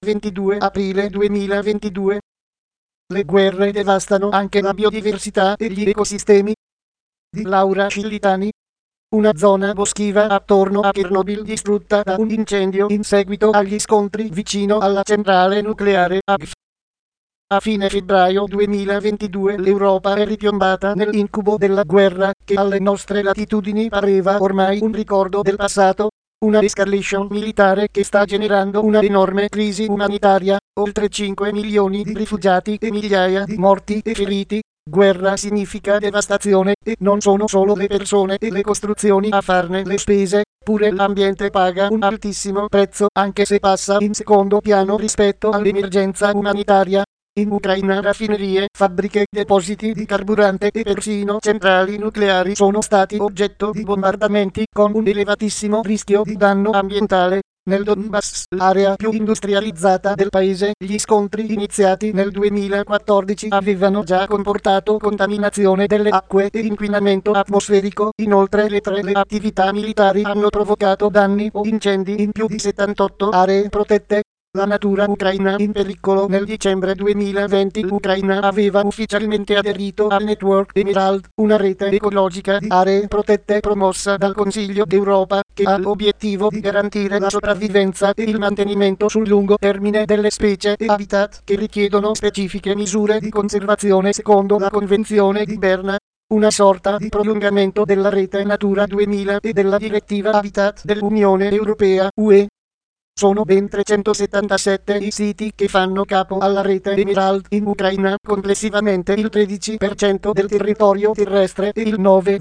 22 aprile 2022. Le guerre devastano anche la biodiversità e gli ecosistemi. Di Laura Scillitani. Una zona boschiva attorno a Chernobyl distrutta da un incendio in seguito agli scontri vicino alla centrale nucleare AGF. A fine febbraio 2022 l'Europa è ripiombata nell'incubo della guerra, che alle nostre latitudini pareva ormai un ricordo del passato. Una escalation militare che sta generando una enorme crisi umanitaria, oltre 5 milioni di rifugiati e migliaia di morti e feriti. Guerra significa devastazione, e non sono solo le persone e le costruzioni a farne le spese, pure l'ambiente paga un altissimo prezzo, anche se passa in secondo piano rispetto all'emergenza umanitaria. In Ucraina raffinerie, fabbriche, depositi di carburante e persino centrali nucleari sono stati oggetto di bombardamenti con un elevatissimo rischio di danno ambientale. Nel Donbass, l'area più industrializzata del paese, gli scontri iniziati nel 2014 avevano già comportato contaminazione delle acque e inquinamento atmosferico. Inoltre le attività militari hanno provocato danni o incendi in più di 78 aree protette. La natura ucraina in pericolo. Nel dicembre 2020 l'Ucraina aveva ufficialmente aderito al Network Emerald, una rete ecologica di aree protette promossa dal Consiglio d'Europa, che ha l'obiettivo di garantire la sopravvivenza e il mantenimento sul lungo termine delle specie e habitat che richiedono specifiche misure di conservazione secondo la Convenzione di Berna. Una sorta di prolungamento della rete Natura 2000 e della direttiva Habitat dell'Unione Europea (UE). Sono ben 377 i siti che fanno capo alla rete Emerald in Ucraina, complessivamente il 13% del territorio terrestre e il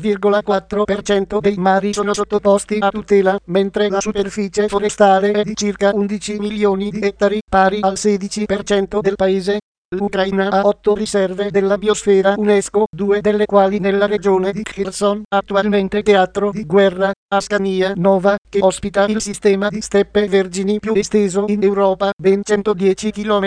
9,4% dei mari sono sottoposti a tutela, mentre la superficie forestale è di circa 11 milioni di ettari, pari al 16% del paese. L'Ucraina ha 8 riserve della biosfera UNESCO, 2 delle quali nella regione di Kherson, attualmente teatro di guerra. Ascania Nova, che ospita il sistema di steppe vergini più esteso in Europa, ben 110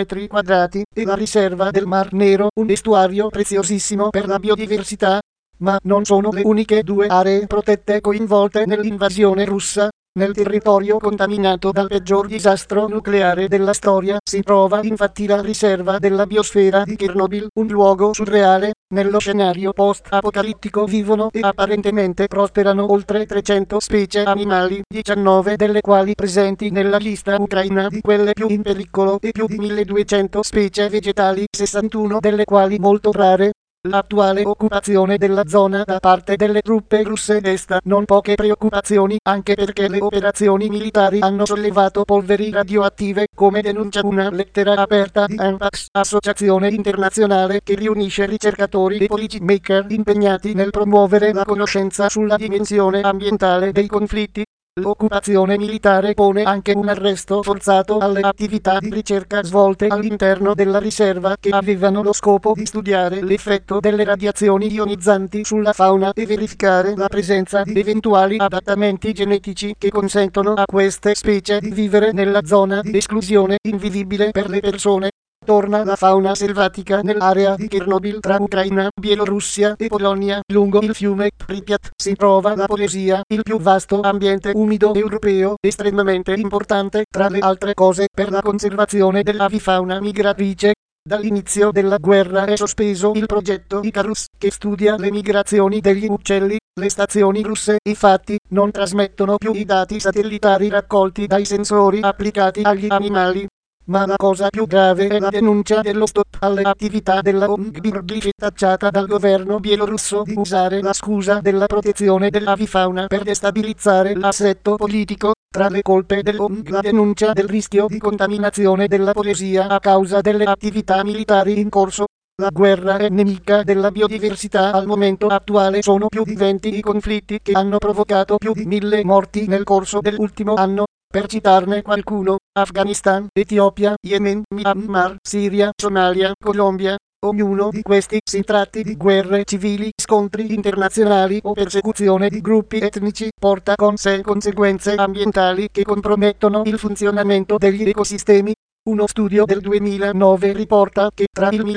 km², e la riserva del Mar Nero, un estuario preziosissimo per la biodiversità. Ma non sono le uniche 2 aree protette coinvolte nell'invasione russa. Nel territorio contaminato dal peggior disastro nucleare della storia si trova infatti la riserva della biosfera di Chernobyl, un luogo surreale. Nello scenario post-apocalittico vivono e apparentemente prosperano oltre 300 specie animali, 19 delle quali presenti nella lista ucraina di quelle più in pericolo, e più di 1200 specie vegetali, 61 delle quali molto rare. L'attuale occupazione della zona da parte delle truppe russe desta non poche preoccupazioni, anche perché le operazioni militari hanno sollevato polveri radioattive, come denuncia una lettera aperta di ANPAX, associazione internazionale che riunisce ricercatori e policy maker impegnati nel promuovere la conoscenza sulla dimensione ambientale dei conflitti. L'occupazione militare pone anche un arresto forzato alle attività di ricerca svolte all'interno della riserva, che avevano lo scopo di studiare l'effetto delle radiazioni ionizzanti sulla fauna e verificare la presenza di eventuali adattamenti genetici che consentono a queste specie di vivere nella zona di esclusione invivibile per le persone. Torna la fauna selvatica nell'area di Chernobyl tra Ucraina, Bielorussia e Polonia. Lungo il fiume Pripyat si trova la Polesia, il più vasto ambiente umido europeo, estremamente importante, tra le altre cose, per la conservazione dell'avifauna migratrice. Dall'inizio della guerra è sospeso il progetto Icarus, che studia le migrazioni degli uccelli. Le stazioni russe, infatti, non trasmettono più i dati satellitari raccolti dai sensori applicati agli animali. Ma la cosa più grave è la denuncia dello stop alle attività della ONG, tacciata dal governo bielorusso di usare la scusa della protezione dell'avifauna per destabilizzare l'assetto politico. Tra le colpe dell'ONG la denuncia del rischio di contaminazione della Polesia a causa delle attività militari in corso. La guerra è nemica della biodiversità. Al momento attuale sono più di 20 i conflitti che hanno provocato più di 1000 morti nel corso dell'ultimo anno. Per citarne qualcuno: Afghanistan, Etiopia, Yemen, Myanmar, Siria, Somalia, Colombia. Ognuno di questi, si tratti di guerre civili, scontri internazionali o persecuzione di gruppi etnici, porta con sé conseguenze ambientali che compromettono il funzionamento degli ecosistemi. Uno studio del 2009 riporta che tra il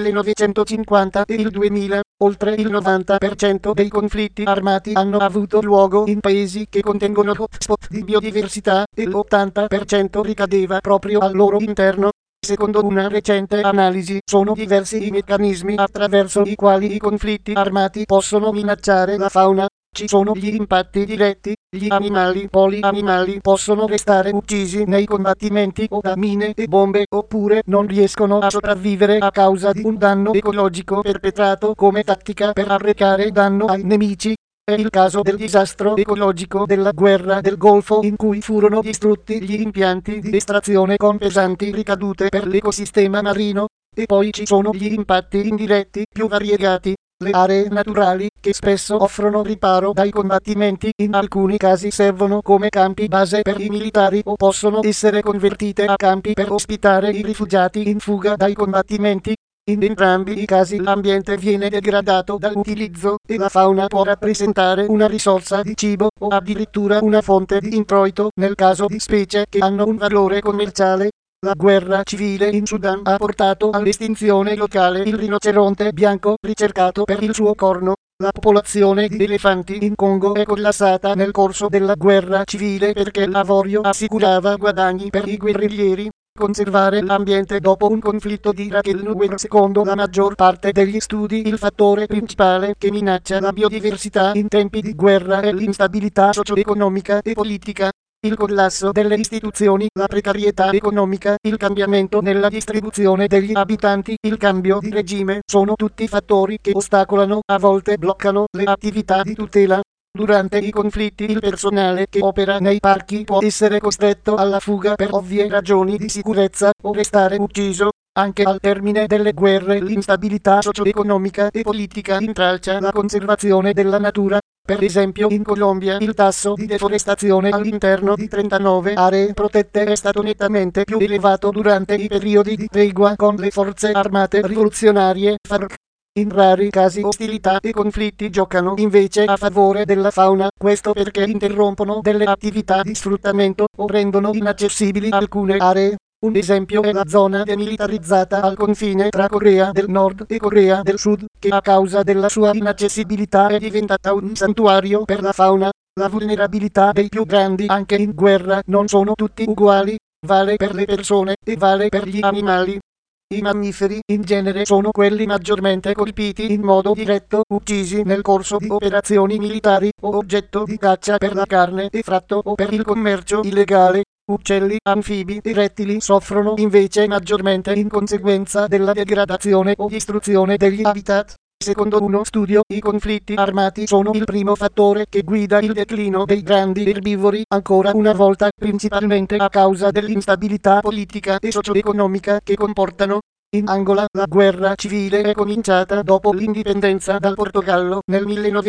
1950 e il 2000, oltre il 90% dei conflitti armati hanno avuto luogo in paesi che contengono hotspot di biodiversità, e l'80% ricadeva proprio al loro interno. Secondo una recente analisi, sono diversi i meccanismi attraverso i quali i conflitti armati possono minacciare la fauna. Ci sono gli impatti diretti, gli animali polianimali possono restare uccisi nei combattimenti o da mine e bombe, oppure non riescono a sopravvivere a causa di un danno ecologico perpetrato come tattica per arrecare danno ai nemici. È il caso del disastro ecologico della guerra del Golfo, in cui furono distrutti gli impianti di estrazione con pesanti ricadute per l'ecosistema marino. E poi ci sono gli impatti indiretti più variegati. Le aree naturali, che spesso offrono riparo dai combattimenti, in alcuni casi servono come campi base per i militari o possono essere convertite a campi per ospitare i rifugiati in fuga dai combattimenti. In entrambi i casi l'ambiente viene degradato dall'utilizzo e la fauna può rappresentare una risorsa di cibo o addirittura una fonte di introito nel caso di specie che hanno un valore commerciale. La guerra civile in Sudan ha portato all'estinzione locale il rinoceronte bianco ricercato per il suo corno. La popolazione di elefanti in Congo è collassata nel corso della guerra civile perché l'avorio assicurava guadagni per i guerriglieri. Conservare l'ambiente dopo un conflitto di Raquel. Secondo la maggior parte degli studi, il fattore principale che minaccia la biodiversità in tempi di guerra è l'instabilità socio-economica e politica. Il collasso delle istituzioni, la precarietà economica, il cambiamento nella distribuzione degli abitanti, il cambio di regime, sono tutti fattori che ostacolano, a volte bloccano, le attività di tutela. Durante i conflitti il personale che opera nei parchi può essere costretto alla fuga per ovvie ragioni di sicurezza o restare ucciso. Anche al termine delle guerre l'instabilità socio-economica e politica intralcia la conservazione della natura. Per esempio in Colombia il tasso di deforestazione all'interno di 39 aree protette è stato nettamente più elevato durante i periodi di tregua con le forze armate rivoluzionarie FARC. In rari casi ostilità e conflitti giocano invece a favore della fauna, questo perché interrompono delle attività di sfruttamento o rendono inaccessibili alcune aree. Un esempio è la zona demilitarizzata al confine tra Corea del Nord e Corea del Sud, che a causa della sua inaccessibilità è diventata un santuario per la fauna. La vulnerabilità dei più grandi anche in guerra non sono tutti uguali, vale per le persone e vale per gli animali. I mammiferi in genere sono quelli maggiormente colpiti in modo diretto, uccisi nel corso di operazioni militari o oggetto di caccia per la carne e fratto o per il commercio illegale. Uccelli, anfibi e rettili soffrono invece maggiormente in conseguenza della degradazione o distruzione degli habitat. Secondo uno studio, i conflitti armati sono il primo fattore che guida il declino dei grandi erbivori, ancora una volta principalmente a causa dell'instabilità politica e socio-economica che comportano. In Angola, la guerra civile è cominciata dopo l'indipendenza dal Portogallo nel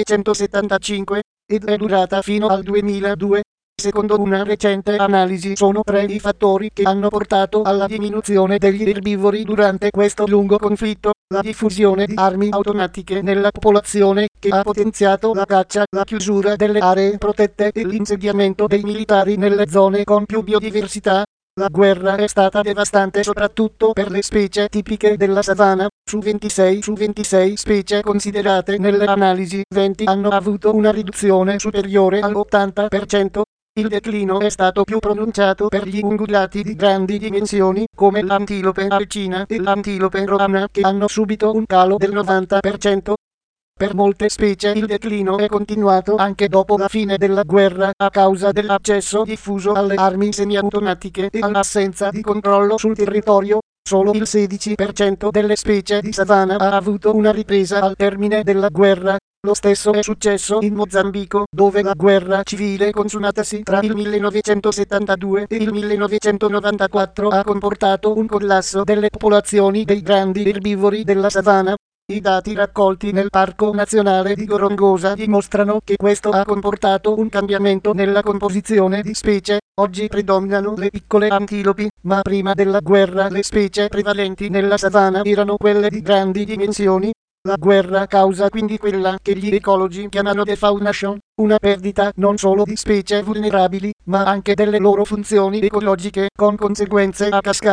1975 ed è durata fino al 2002. Secondo una recente analisi sono 3 i fattori che hanno portato alla diminuzione degli erbivori durante questo lungo conflitto: la diffusione di armi automatiche nella popolazione, che ha potenziato la caccia, la chiusura delle aree protette e l'insediamento dei militari nelle zone con più biodiversità. La guerra è stata devastante soprattutto per le specie tipiche della savana. Su 26 specie considerate nelle analisi, 20 hanno avuto una riduzione superiore all'80%. Il declino è stato più pronunciato per gli ungulati di grandi dimensioni, come l'antilope alcina e l'antilope romana, che hanno subito un calo del 90%. Per molte specie il declino è continuato anche dopo la fine della guerra, a causa dell'accesso diffuso alle armi semiautomatiche e all'assenza di controllo sul territorio. Solo il 16% delle specie di savana ha avuto una ripresa al termine della guerra. Lo stesso è successo in Mozambico, dove la guerra civile consumatasi tra il 1972 e il 1994 ha comportato un collasso delle popolazioni dei grandi erbivori della savana. I dati raccolti nel Parco Nazionale di Gorongosa dimostrano che questo ha comportato un cambiamento nella composizione di specie. Oggi predominano le piccole antilopi, ma prima della guerra le specie prevalenti nella savana erano quelle di grandi dimensioni. La guerra causa quindi quella che gli ecologi chiamano defaunation, una perdita non solo di specie vulnerabili, ma anche delle loro funzioni ecologiche, con conseguenze a cascata.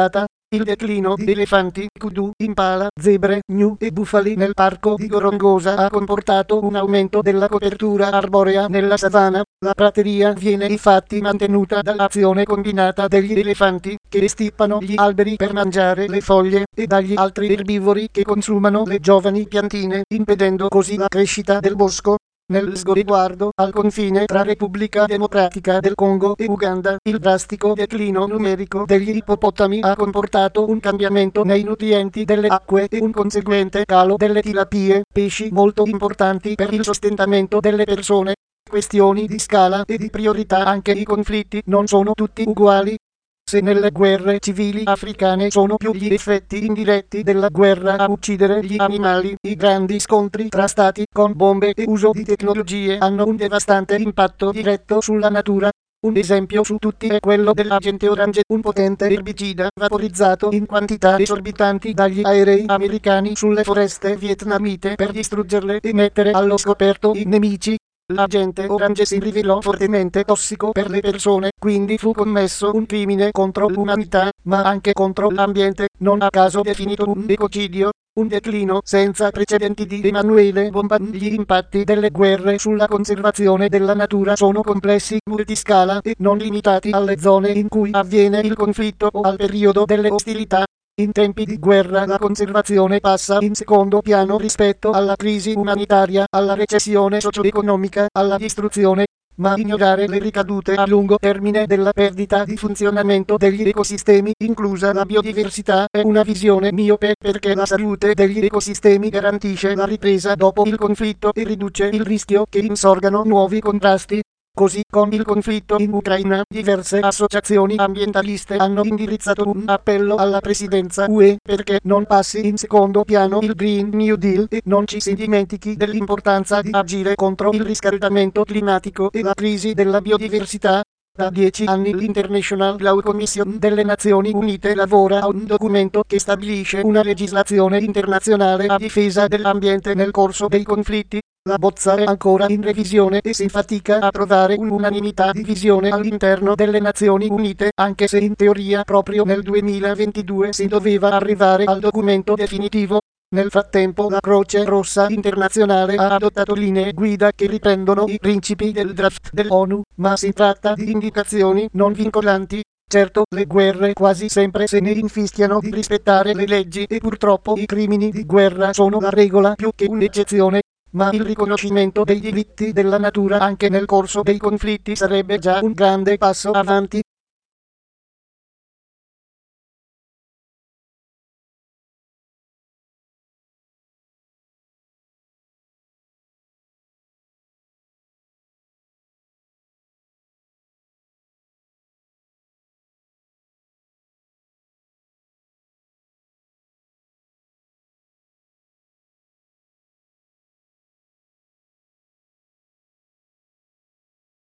Il declino di elefanti, kudu, impala, zebre, gnu e bufali nel parco di Gorongosa ha comportato un aumento della copertura arborea nella savana. La prateria viene infatti mantenuta dall'azione combinata degli elefanti, che estippano gli alberi per mangiare le foglie, e dagli altri erbivori che consumano le giovani piantine, impedendo così la crescita del bosco. Nel riguardo al confine tra Repubblica Democratica del Congo e Uganda, il drastico declino numerico degli ippopotami ha comportato un cambiamento nei nutrienti delle acque e un conseguente calo delle tilapie, pesci molto importanti per il sostentamento delle persone. Questioni di scala e di priorità. Anche i conflitti non sono tutti uguali. Se nelle guerre civili africane sono più gli effetti indiretti della guerra a uccidere gli animali, i grandi scontri tra stati con bombe e uso di tecnologie hanno un devastante impatto diretto sulla natura. Un esempio su tutti è quello dell'Agente Orange, un potente erbicida vaporizzato in quantità esorbitanti dagli aerei americani sulle foreste vietnamite per distruggerle e mettere allo scoperto i nemici. L'Agente Orange si rivelò fortemente tossico per le persone, quindi fu commesso un crimine contro l'umanità, ma anche contro l'ambiente, non a caso definito un ecocidio. Un declino senza precedenti di Emanuele Bomba. Gli impatti delle guerre sulla conservazione della natura sono complessi, multiscala e non limitati alle zone in cui avviene il conflitto o al periodo delle ostilità. In tempi di guerra la conservazione passa in secondo piano rispetto alla crisi umanitaria, alla recessione socio-economica, alla distruzione, ma ignorare le ricadute a lungo termine della perdita di funzionamento degli ecosistemi, inclusa la biodiversità, è una visione miope, perché la salute degli ecosistemi garantisce la ripresa dopo il conflitto e riduce il rischio che insorgano nuovi contrasti. Così, con il conflitto in Ucraina, diverse associazioni ambientaliste hanno indirizzato un appello alla presidenza UE perché non passi in secondo piano il Green New Deal e non ci si dimentichi dell'importanza di agire contro il riscaldamento climatico e la crisi della biodiversità. Da 10 anni l'International Law Commission delle Nazioni Unite lavora a un documento che stabilisce una legislazione internazionale a difesa dell'ambiente nel corso dei conflitti. La bozza è ancora in revisione e si fatica a trovare un'unanimità di visione all'interno delle Nazioni Unite, anche se in teoria proprio nel 2022 si doveva arrivare al documento definitivo. Nel frattempo la Croce Rossa Internazionale ha adottato linee guida che riprendono i principi del draft dell'ONU, ma si tratta di indicazioni non vincolanti. Certo, le guerre quasi sempre se ne infischiano di rispettare le leggi e purtroppo i crimini di guerra sono la regola più che un'eccezione. Ma il riconoscimento dei diritti della natura anche nel corso dei conflitti sarebbe già un grande passo avanti.